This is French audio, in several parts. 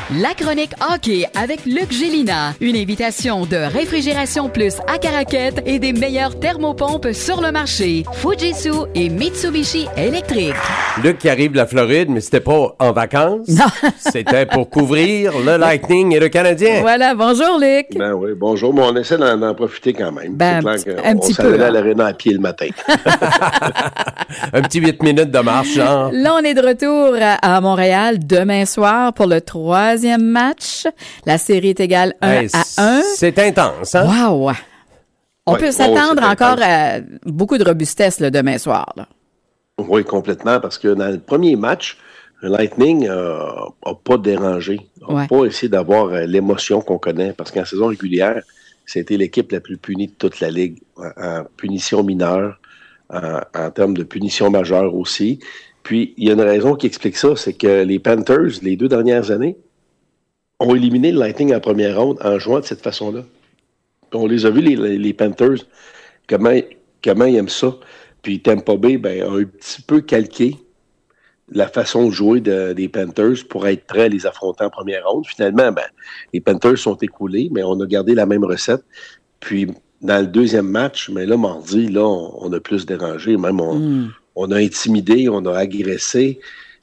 La chronique hockey avec Luc Gélina. Une invitation de Réfrigération Plus à Caraquette et des meilleures thermopompes sur le marché. Fujitsu et Mitsubishi électrique. Luc qui arrive de la Floride, mais c'était pas en vacances. Non. C'était pour couvrir le Lightning et le Canadien. Voilà, bonjour Luc. Ben oui, bonjour, mais on essaie d'en profiter quand même. Ben, c'est clair un qu'on petit s'en peu, allait là. à l'aréna à pied le matin. Un petit 8 minutes de marche, genre. Là, on est de retour à Montréal demain soir pour le 3e match. La série est égale 1-1. C'est intense, hein? Wow! On Ouais, peut s'attendre c'est encore intense. à beaucoup de robustesse le demain soir. Là. Oui, complètement, parce que dans le premier match, le Lightning n'a pas dérangé, n'a pas essayé d'avoir l'émotion qu'on connaît, parce qu'en saison régulière, c'était l'équipe la plus punie de toute la Ligue, en punition mineure, en termes de punition majeure aussi. Puis, il y a une raison qui explique ça, c'est que les Panthers, les 2 dernières années, ont éliminé le Lightning en première ronde en jouant de cette façon-là. Puis on les a vus, les Panthers, comment ils aiment ça. Puis Tampa Bay a un petit peu calqué la façon de jouer des Panthers pour être prêt à les affronter en première ronde. Finalement, les Panthers sont écoulés, mais on a gardé la même recette. Puis, dans le deuxième match, mais là, mardi, là, on a plus dérangé. Même, on a intimidé, on a agressé.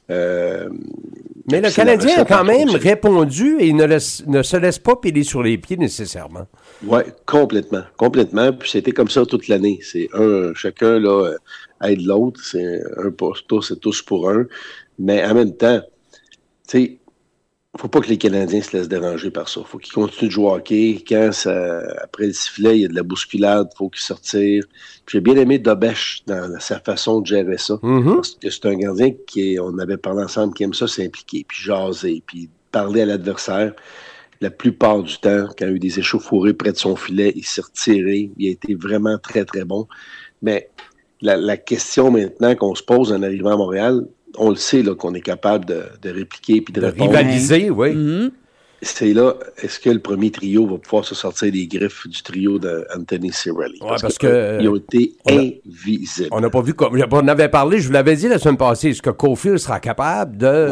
Mais le Canadien a quand même répondu et ne se laisse pas piler sur les pieds nécessairement. Oui, complètement. Puis c'était comme ça toute l'année. C'est chacun là aide l'autre. C'est un pour tous et tous pour un. Mais en même temps, tu sais, faut pas que les Canadiens se laissent déranger par ça. Faut qu'ils continuent de jouer au hockey. Après le sifflet, il y a de la bousculade, faut qu'ils sortent. J'ai bien aimé Dobèche dans sa façon de gérer ça. Mm-hmm. Parce que c'est un gardien on avait parlé ensemble, qui aime ça s'impliquer, puis jaser, puis parler à l'adversaire. La plupart du temps, quand il y a eu des échauffourées près de son filet, il s'est retiré. Il a été vraiment très, très bon. Mais la question maintenant qu'on se pose en arrivant à Montréal, on le sait là, qu'on est capable de répliquer puis de répondre. Rivaliser, oui. Mm-hmm. C'est là, est-ce que le premier trio va pouvoir se sortir des griffes du trio d'Anthony Cirelli? Ouais, parce que ils ont été invisibles. On n'a pas vu comme. On avait parlé, je vous l'avais dit la semaine passée, est-ce que Caulfield sera capable de.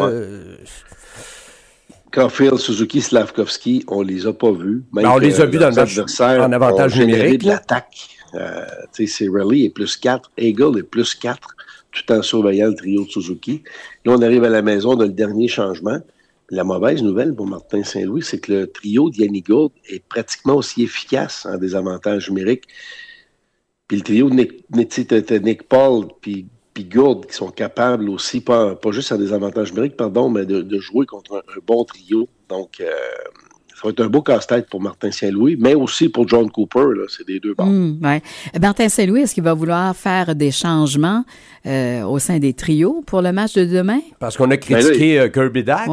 Caulfield, Suzuki, Slavkovski, on les a pas vus. Même on les a vus dans le match en avantage numérique. De l'attaque. Cirelli est plus 4, Hagel est plus 4, tout en surveillant le trio de Suzuki. Là, on arrive à la maison dans le dernier changement. La mauvaise nouvelle pour Martin Saint-Louis, c'est que le trio d'Yanni Gourde est pratiquement aussi efficace en désavantage numérique. Puis le trio de Nick Paul puis Gourde, qui sont capables aussi, pas juste en désavantage numérique, mais de jouer contre un bon trio. Donc, ça va être un beau casse-tête pour Martin Saint-Louis, mais aussi pour John Cooper. Là, c'est des deux bords. Ouais. Martin Saint-Louis, est-ce qu'il va vouloir faire des changements au sein des trios pour le match de demain? Parce qu'on a critiqué Kirby Dach.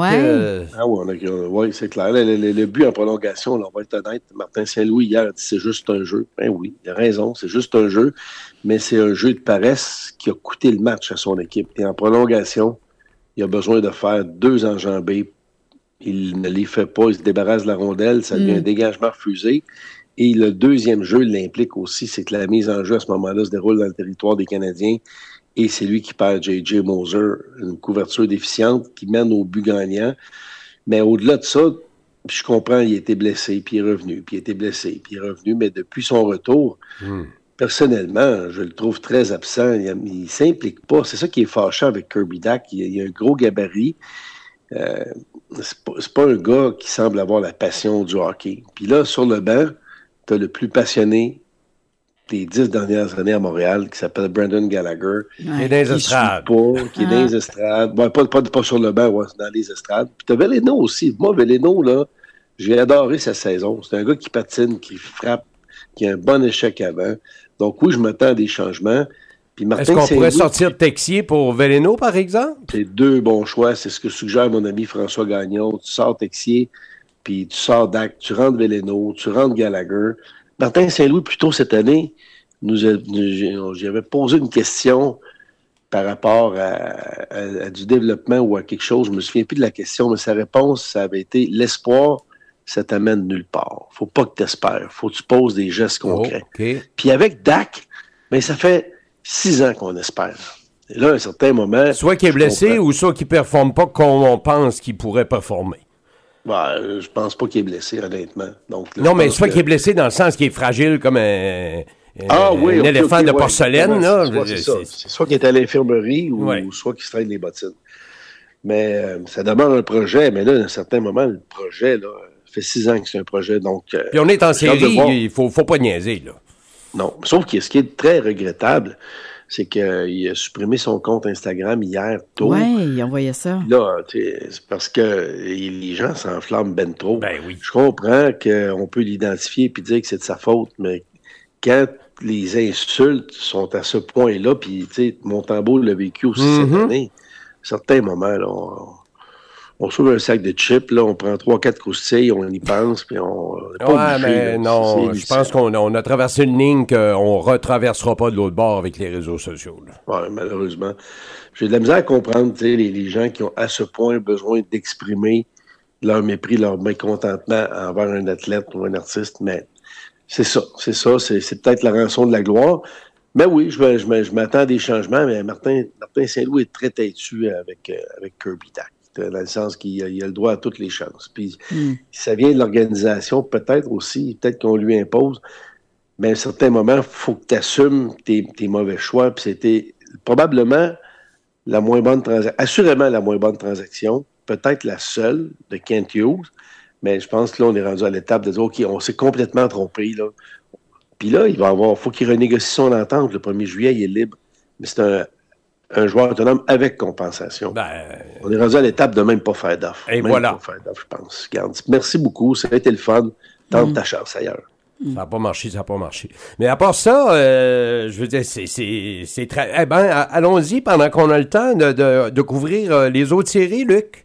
Oui, c'est clair. Le but en prolongation, là, on va être honnête, Martin Saint-Louis, hier, a dit c'est juste un jeu. Ben oui, il a raison, c'est juste un jeu, mais c'est un jeu de paresse qui a coûté le match à son équipe. Et en prolongation, il a besoin de faire 2 enjambées. Il ne les fait pas, il se débarrasse de la rondelle, ça devient un dégagement refusé. Et le deuxième jeu l'implique aussi, c'est que la mise en jeu à ce moment-là se déroule dans le territoire des Canadiens et c'est lui qui perd J.J. Moser, une couverture déficiente qui mène au but gagnant. Mais au-delà de ça, je comprends, il a été blessé, puis il est revenu, puis il a été blessé, puis il est revenu, mais depuis son retour, personnellement, je le trouve très absent. Il ne s'implique pas. C'est ça qui est fâchant avec Kirby Dach. Il a un gros gabarit. C'est pas un gars qui semble avoir la passion du hockey. Puis là, sur le banc, t'as le plus passionné des 10 dernières années à Montréal, qui s'appelle Brendan Gallagher. Qui est dans les estrades. Qui est dans les estrades. Bon, pas sur le banc, c'est dans les estrades. Puis t'as Veleno aussi. Moi, Veleno, là, j'ai adoré sa saison. C'est un gars qui patine, qui frappe, qui a un bon échec avant. Donc oui, je m'attends à des changements. Est-ce qu'on pourrait sortir Texier pour Veleno, par exemple? C'est 2 bons choix. C'est ce que suggère mon ami François Gagnon. Tu sors Texier, puis tu sors Dach, tu rentres Veleno, tu rentres Gallagher. Martin Saint-Louis, plus tôt cette année, j'avais posé une question par rapport à du développement ou à quelque chose. Je me souviens plus de la question, mais sa réponse, ça avait été « L'espoir, ça t'amène nulle part. Faut pas que tu espères. Faut que tu poses des gestes concrets. » Okay. Puis avec Dach, ça fait 6 ans qu'on espère. Et là, à un certain moment... Soit qu'il est blessé ou soit qu'il ne performe pas comme on pense qu'il pourrait performer. Je pense pas qu'il est blessé, honnêtement. Donc, non, mais soit qu'il est blessé dans le sens qu'il est fragile comme un éléphant de porcelaine. Là. C'est soit qu'il est à l'infirmerie ou soit qu'il se traîne les bottines. Mais ça demande un projet. Mais là, à un certain moment, le projet, là, ça fait 6 ans que c'est un projet. Donc, puis on est en série, il faut pas niaiser. Là. Non, sauf que ce qui est très regrettable, c'est qu'il a supprimé son compte Instagram hier tôt. Oui, il envoyait ça. Là, c'est parce que les gens s'enflamment ben trop. Ben oui. Je comprends qu'on peut l'identifier et dire que c'est de sa faute, mais quand les insultes sont à ce point-là, puis Montembeault l'a vécu aussi cette année, à certains moments, là, on sauve un sac de chips, là, on prend 3-4 croustilles, on y pense, puis on n'est pas obligé. Mais là, non, je pense qu'on a traversé une ligne qu'on ne retraversera pas de l'autre bord avec les réseaux sociaux. Oui, malheureusement. J'ai de la misère à comprendre les gens qui ont à ce point besoin d'exprimer leur mépris, leur mécontentement envers un athlète ou un artiste, mais c'est ça, c'est peut-être la rançon de la gloire. Mais oui, je m'attends à des changements, mais Martin Saint-Louis est très têtu avec Kirby Dach. Dans le sens qu'il a le droit à toutes les chances. Puis, ça vient de l'organisation, peut-être aussi, peut-être qu'on lui impose, mais à un certain moment, il faut que tu assumes tes mauvais choix. Puis c'était probablement la moins bonne transaction, assurément la moins bonne transaction, peut-être la seule de Kent Hughes, mais je pense que là, on est rendu à l'étape de dire, OK, on s'est complètement trompé, là. Puis là, faut qu'il renégocie son entente. Le 1er juillet, il est libre. Mais c'est un joueur autonome avec compensation. On est rendu à l'étape de même pas faire d'offre. Et même voilà. Pas faire d'offre, je pense. Regarde, merci beaucoup. Ça a été le fun. Tente ta chance ailleurs. Ça n'a pas marché. Mais à part ça, je veux dire, c'est très... Eh bien, allons-y pendant qu'on a le temps de couvrir les autres séries, Luc.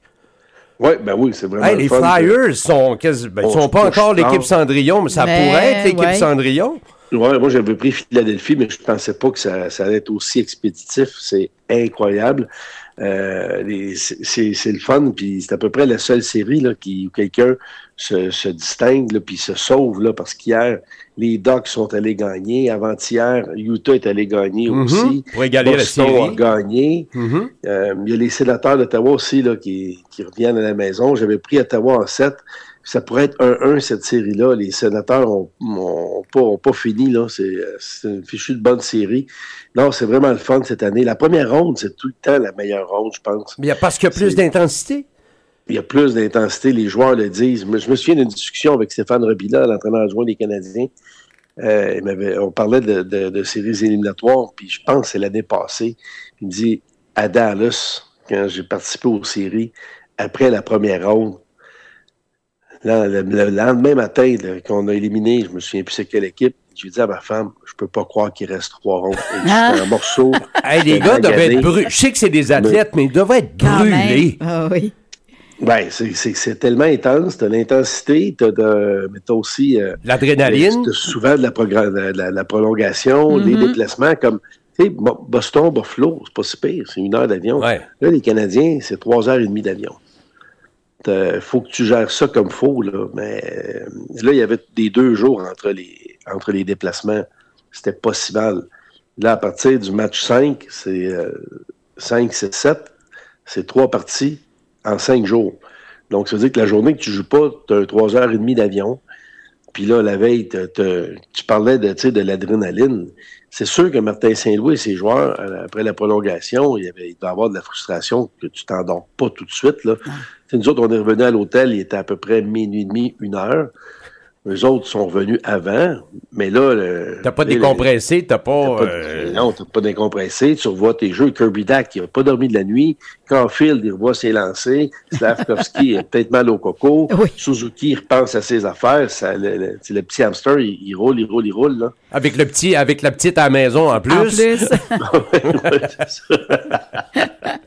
Oui, c'est vraiment les fun. Flyers sont pas encore l'équipe Cendrillon, mais ça pourrait être l'équipe Cendrillon. Oui, moi, j'avais pris Philadelphie, mais je ne pensais pas que ça allait être aussi expéditif. C'est incroyable. C'est le fun, puis c'est à peu près la seule série là, où quelqu'un se distingue, puis se sauve, là, parce qu'hier, les Ducks sont allés gagner. Avant-hier, Utah est allé gagner aussi. Pour égaler Boston la série. A gagné. Il y a les sénateurs d'Ottawa aussi là, qui reviennent à la maison. J'avais pris Ottawa en 7. Ça pourrait être 1-1, cette série-là. Les sénateurs n'ont pas fini. Là. C'est une fichue de bonne série. Non, c'est vraiment le fun cette année. La première ronde, c'est tout le temps la meilleure ronde, je pense. Mais parce qu'il y a plus d'intensité. Il y a plus d'intensité. Les joueurs le disent. Je me souviens d'une discussion avec Stéphane Robilla, l'entraîneur adjoint des Canadiens. On parlait de séries éliminatoires, puis je pense que c'est l'année passée. Il me dit, à Dallas, quand j'ai participé aux séries, après la première ronde, là, le lendemain matin qu'on a éliminé, je me souviens plus c'est quelle équipe, j'ai dit à ma femme, je peux pas croire qu'il reste 3 rondes. Et c'était un morceau. Les gars devaient être brûlés. Je sais que c'est des athlètes, mais ils devaient être brûlés. Ah oui. Ben, c'est tellement intense. T'as l'intensité, mais t'as aussi... l'adrénaline. T'as souvent de la prolongation, les déplacements, comme... Tu sais, Boston, Buffalo, c'est pas si pire, c'est 1 heure d'avion. Ouais. Là, les Canadiens, c'est 3h30 d'avion. Faut que tu gères ça comme faut, là. Mais là, il y avait des 2 jours entre les déplacements. C'était pas si mal. Là, à partir du match 5, c'est 5, 6, 7, c'est 3 parties en 5 jours. Donc, ça veut dire que la journée que tu joues pas, tu as 3h30 d'avion. Puis là, la veille, tu parlais de l'adrénaline. C'est sûr que Martin Saint-Louis et ses joueurs, après la prolongation, il doit y avoir de la frustration que tu t'endors pas tout de suite. Là. Nous autres, on est revenus à l'hôtel, il était à peu près minuit et demi, 1h. Eux autres sont revenus avant, mais là... T'as pas décompressé, Non, t'as pas décompressé. Tu revois tes jeux. Kirby Dach, il n'a pas dormi de la nuit. Caulfield, il revoit ses lancers. Slavkovski est peut-être mal au coco. Oui. Suzuki, il repense à ses affaires. Le petit hamster, il roule, là. Avec la petite à la maison en plus. En plus. C'est ça.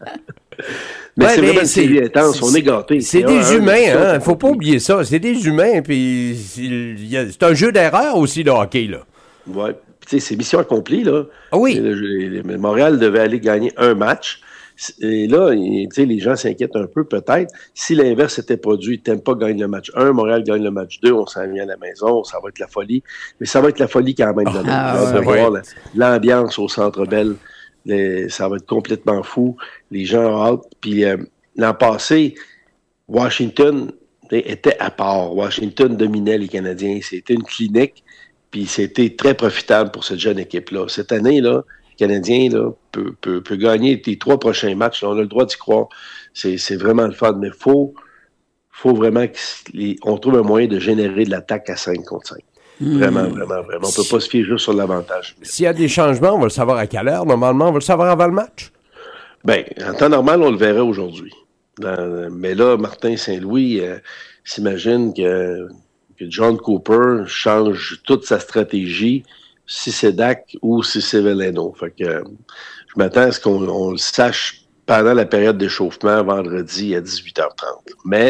Mais c'est vraiment une série intense, on est gâtés. C'est des humains, hein. Faut pas oublier ça. C'est des humains, puis c'est un jeu d'erreur aussi, le hockey, là. Ouais. Puis, tu sais, c'est mission accomplie, là. Ah oui. Montréal devait aller gagner un match. Et là, tu sais, les gens s'inquiètent un peu, peut-être. Si l'inverse s'était produit, Tampa gagne le match 1, Montréal gagne le match 2, on s'en vient à la maison, ça va être la folie. Mais ça va être la folie quand même. Voir l'ambiance au Centre Bell. Ça va être complètement fou. Les gens ont hâte. Puis l'an passé, Washington était à part. Washington dominait les Canadiens. C'était une clinique, puis c'était très profitable pour cette jeune équipe-là. Cette année, là, le Canadien là, peut gagner les 3 prochains matchs. Là, on a le droit d'y croire. C'est vraiment le fun, mais faut vraiment qu'on trouve un moyen de générer de l'attaque à 5 contre 5. Vraiment. On ne peut pas se fier juste sur l'avantage. S'il y a des changements, on va le savoir à quelle heure? Normalement, on va le savoir avant le match? Bien, en temps normal, on le verrait aujourd'hui. Mais là, Martin Saint-Louis s'imagine que John Cooper change toute sa stratégie, si c'est Dak ou si c'est Veleno. Fait que je m'attends à ce qu'on le sache pendant la période d'échauffement vendredi à 18h30.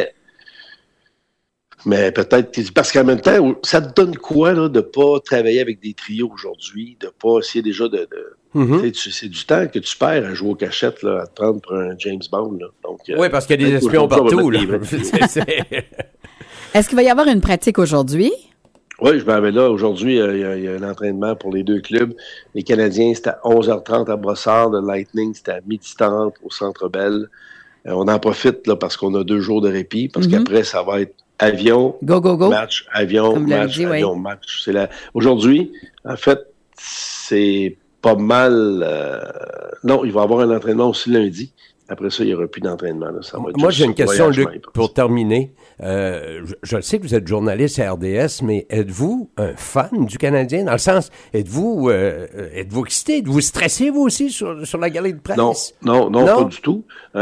Mais peut-être, parce qu'en même temps, ça te donne quoi là, de ne pas travailler avec des trios aujourd'hui, de ne pas essayer déjà c'est du temps que tu perds à jouer aux cachettes, là, à te prendre pour un James Bond. Là. Donc, oui, parce qu'il y a des espions partout. Là. Est-ce qu'il va y avoir une pratique aujourd'hui? Oui, je m'en vais là. Aujourd'hui, il y a un entraînement pour les 2 clubs. Les Canadiens, c'était à 11h30 à Brossard. Le Lightning, c'était à 12h30 au Centre Bell. On en profite là, parce qu'on a 2 jours de répit, parce qu'après, ça va être avion, go. Match, avion, match, avion, match. Aujourd'hui, en fait, c'est pas mal... non, il va y avoir un entraînement aussi lundi. Après ça, il n'y aura plus d'entraînement. Là. Ça va Moi, j'ai une question, Luc, pour terminer. Je sais que vous êtes journaliste à RDS, mais êtes-vous un fan du Canadien? Dans le sens, êtes-vous excité? Êtes-vous stressé, vous aussi, sur la galerie de presse? Non, pas du tout.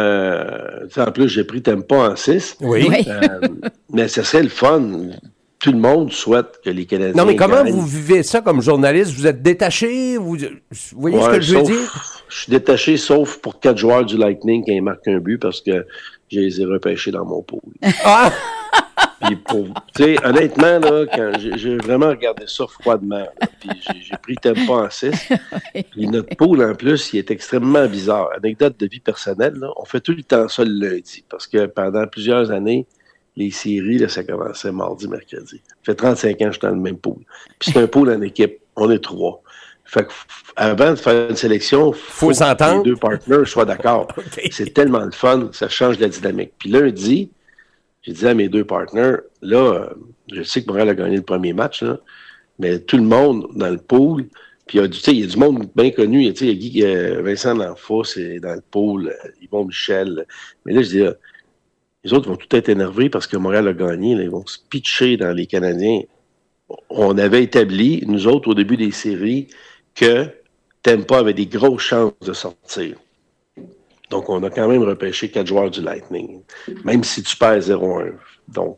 En plus, j'ai pris Tempa en 6. Oui. Mais ce serait le fun. Tout le monde souhaite que les Canadiens Non, mais comment gagnent. vous vivez ça comme journaliste? Vous êtes détaché? Vous voyez ce que je veux dire? Je suis détaché, sauf pour 4 joueurs du Lightning qui marquent un but parce que je les ai repêchés dans mon pool. Ah! Puis honnêtement, là, quand j'ai vraiment regardé ça froidement, là, puis j'ai pris Tempa en 6. Puis notre pool, en plus, il est extrêmement bizarre. Anecdote de vie personnelle, là, on fait tout le temps ça le lundi parce que pendant plusieurs années, les séries, là, ça commençait mardi, mercredi. Ça fait 35 ans que je suis dans le même pool. Puis c'est un pool en équipe. On est 3. Fait que avant de faire une sélection, faut que les 2 partenaires soient d'accord. Okay. C'est tellement le fun, ça change la dynamique. Puis lundi, j'ai dit à mes 2 partenaires, là, je sais que Montréal a gagné le premier match, là, mais tout le monde dans le pool, puis il y a du monde bien connu, il y a Vincent D'Anfos c'est dans le pool, Yvon Michel. Mais là, je dis, les autres vont tout être énervés parce que Montréal a gagné. Là, ils vont se pitcher dans les Canadiens. On avait établi, nous autres, au début des séries, que Tampa avait des grosses chances de sortir. Donc, on a quand même repêché 4 joueurs du Lightning, même si tu perds 0-1. Donc,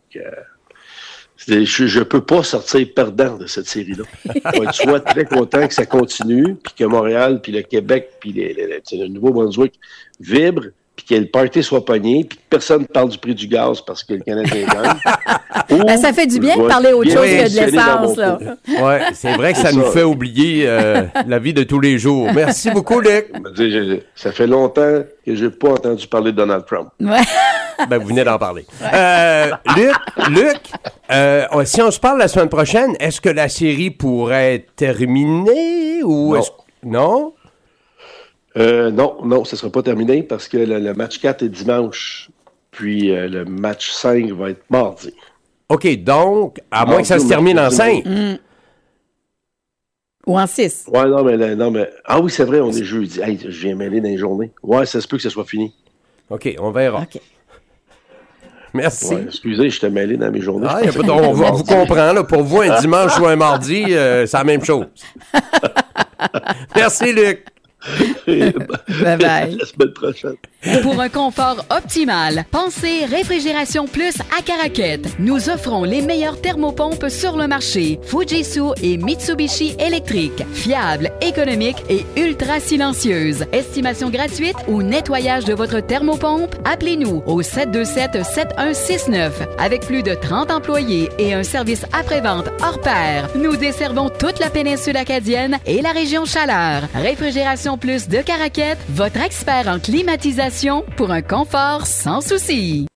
je peux pas sortir perdant de cette série-là. Je vais être soit très content que ça continue, puis que Montréal, puis le Québec, puis le Nouveau-Brunswick vibrent, puis que le party soit pogné, puis que personne ne parle du prix du gaz parce que le Canadien gagne. Ça fait du bien de parler autre chose que de l'essence. Oui, c'est vrai que ça nous fait oublier la vie de tous les jours. Merci beaucoup, Luc. Ça fait longtemps que je n'ai pas entendu parler de Donald Trump. Ouais. Ben, vous venez d'en parler. Luc, si on se parle la semaine prochaine, est-ce que la série pourrait être terminée ou non? Non, ça ne sera pas terminé parce que le match 4 est dimanche, puis le match 5 va être mardi. OK, donc, à moins que ça se termine en 5. Ou en 6. Ouais, non, mais... Ah oui, c'est vrai, on est jeudi. Hey, je viens mêler dans les journées. Ouais, ça se peut que ça soit fini. OK, on verra. OK. Merci. Ouais, excusez, je t'ai mêlé dans mes journées. Ah, on vous comprend, là. Pour vous, un dimanche ou un mardi, c'est la même chose. Merci, Luc. Bye bye. La semaine prochaine. Pour un confort optimal, pensez Réfrigération Plus à Caraquette. Nous offrons les meilleures thermopompes sur le marché. Fujitsu et Mitsubishi électriques. Fiables, économiques et ultra silencieuses. Estimation gratuite ou nettoyage de votre thermopompe? Appelez-nous au 727-7169. Avec plus de 30 employés et un service après-vente hors pair, nous desservons toute la péninsule acadienne et la région Chaleur. Réfrigération Plus de Caraquette, votre expert en climatisation pour un confort sans souci.